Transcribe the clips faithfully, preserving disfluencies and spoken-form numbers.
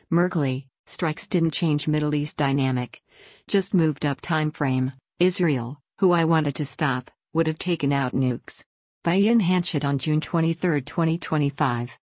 Merkley, strikes didn't change Middle East dynamic. Just moved up time frame. Israel, who I wanted to stop, would have taken out nukes. By Ian Hanchett on June twenty-third, twenty twenty-five.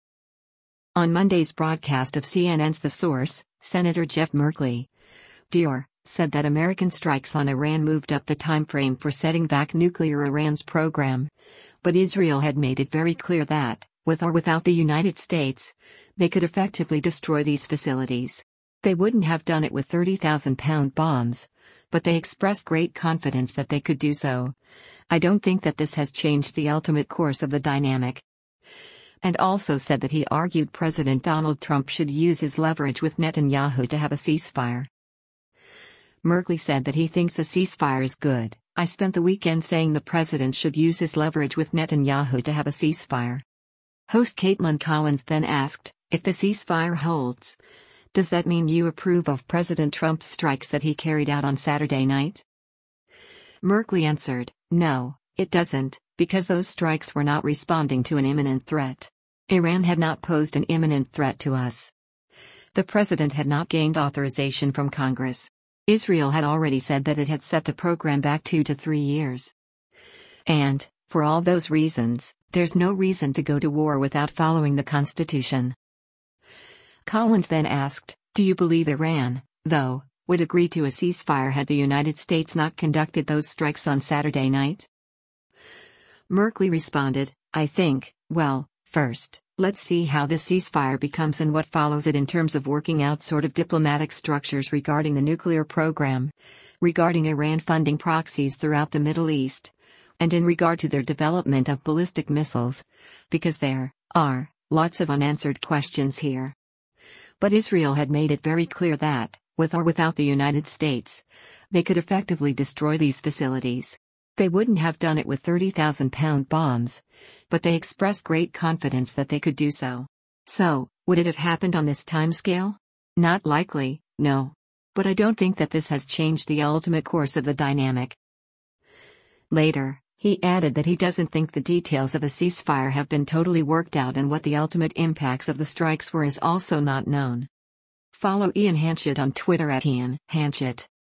On Monday's broadcast of C N N's The Source, Senator Jeff Merkley, D R, said that American strikes on Iran moved up the time frame for setting back nuclear Iran's program. But Israel had made it very clear that, with or without the United States, they could effectively destroy these facilities. They wouldn't have done it with thirty thousand pound bombs, but they expressed great confidence that they could do so. I don't think that this has changed the ultimate course of the dynamic. And also said that he argued President Donald Trump should use his leverage with Netanyahu to have a ceasefire. Merkley said that he thinks a ceasefire is good. I spent the weekend saying the president should use his leverage with Netanyahu to have a ceasefire. Host Caitlin Collins then asked, if the ceasefire holds, does that mean you approve of President Trump's strikes that he carried out on Saturday night? Merkley answered, no, it doesn't, because those strikes were not responding to an imminent threat. Iran had not posed an imminent threat to us. The president had not gained authorization from Congress. Israel had already said that it had set the program back two to three years. And, for all those reasons, there's no reason to go to war without following the Constitution. Collins then asked, do you believe Iran, though, would agree to a ceasefire had the United States not conducted those strikes on Saturday night? Merkley responded, I think, well, first, let's see how this ceasefire becomes and what follows it in terms of working out sort of diplomatic structures regarding the nuclear program, regarding Iran funding proxies throughout the Middle East, and in regard to their development of ballistic missiles, because there are lots of unanswered questions here. But Israel had made it very clear that, with or without the United States, they could effectively destroy these facilities. They wouldn't have done it with thirty thousand pound bombs, but they expressed great confidence that they could do so. So, would it have happened on this timescale? Not likely, no. But I don't think that this has changed the ultimate course of the dynamic. Later, he added that he doesn't think the details of a ceasefire have been totally worked out and what the ultimate impacts of the strikes were is also not known. Follow Ian Hanchett on Twitter at Ian Hanchett.